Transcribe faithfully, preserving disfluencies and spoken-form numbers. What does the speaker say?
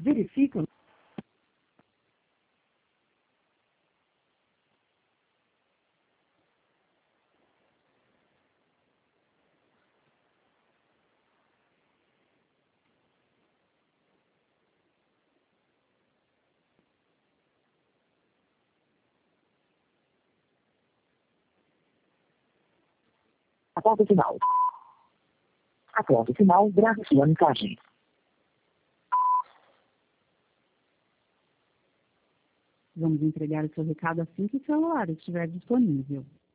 Verifique o após o final. Após o final, grave sua mensagem. Vamos entregar o seu recado assim que o celular estiver disponível.